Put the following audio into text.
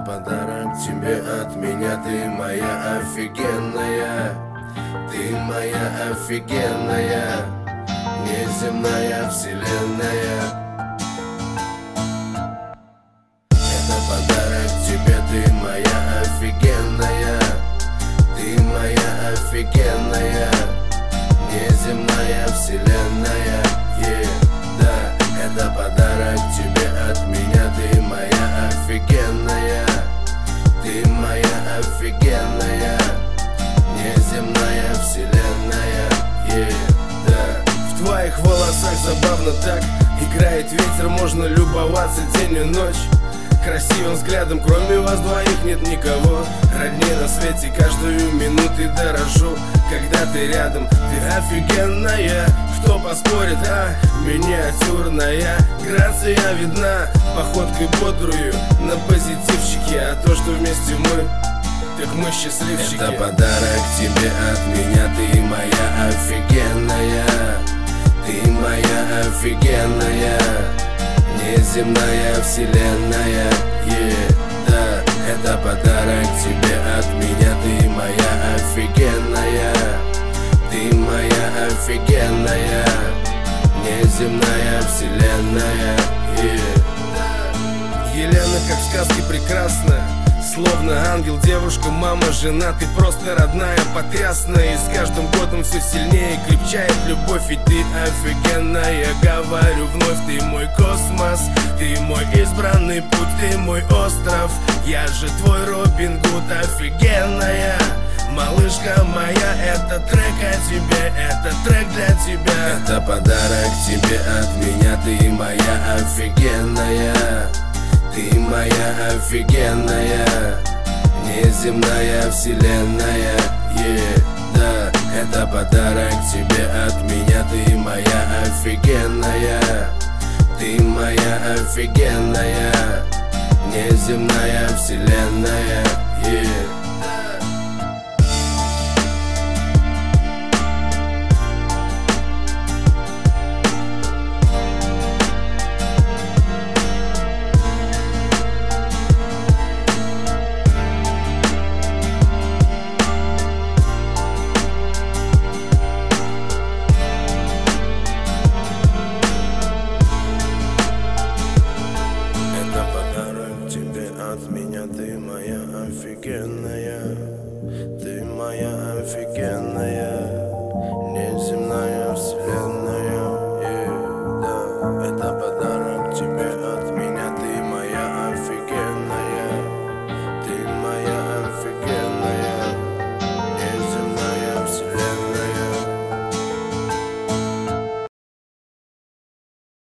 подарок тебе от меня, ты моя офигенная, ты моя офигенная, неземная вселенная. Это подарок тебе, ты моя офигенная, ты моя офигенная, неземная вселенная. Да, это подарок тебе от меня, ты моя офигенная, ты моя офигенная, неземная вселенная. Да. В твоих волосах забавно так играет ветер, можно любоваться день и ночь. Красивым взглядом, кроме вас двоих нет никого. Роднее на свете, каждую минуту дорожу, когда ты рядом. Ты офигенная, кто поспорит, а? Миниатюрная, грация видна, походкой бодрую, на позитивчике. А то, что вместе мы, так мы счастливчики. Это подарок тебе от меня, ты моя офигенная, ты моя офигенная, неземная вселенная. Да, это подарок тебе от меня, ты моя офигенная, ты моя офигенная, неземная вселенная. Елена, как в сказке, прекрасна, словно ангел, девушка, мама, жена. Ты просто родная, потрясная, и с каждым годом все сильнее крепчает любовь. Ведь ты офигенная, говорю вновь, ты мой космос, ты мой избранный путь, ты мой остров. Я же твой Робин Гуд, офигенная малышка моя. Это трек о тебе, это трек для тебя. Это подарок тебе от меня, ты моя офигенная, ты моя офигенная, неземная вселенная. Да, это подарок тебе от меня, ты моя офигенная, ты моя офигенная, неземная вселенная. От меня, ты моя офигенная, ты моя офигенная.